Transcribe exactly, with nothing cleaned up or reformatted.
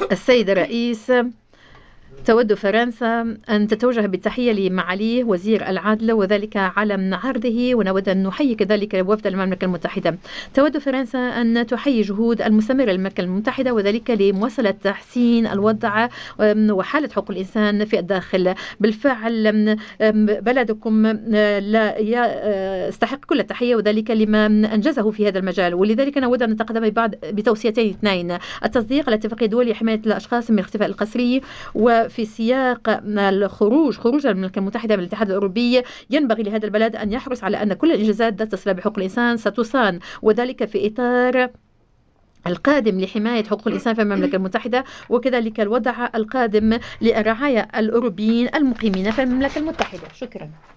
السيد الرئيس، تود فرنسا أن تتوجه بالتحية لمعاليه وزير العدل، وذلك على عرضه، ونود أن نحيي كذلك وفد المملكة المتحدة. تود فرنسا أن تحيي جهود المستمرة للمملكة المتحدة، وذلك لمواصلة تحسين الوضع وحالة حقوق الإنسان في الداخل. بالفعل بلدكم لا يستحق كل التحية، وذلك لما أنجزه في هذا المجال، ولذلك نود أن نتقدم ببعض بتوصيتين اثنين: التصديق على اتفاقية دولية لحماية الأشخاص من الاختفاء القسري، وفي سياق الخروج خروج المملكة المتحدة من الاتحاد الأوروبي ينبغي لهذا البلد أن يحرص على أن كل الإنجازات ذات الصلة بحقوق الإنسان ستصان، وذلك في إطار القادم لحماية حقوق الإنسان في المملكة المتحدة، وكذلك الوضع القادم للرعاية الأوروبيين المقيمين في المملكة المتحدة. شكرا.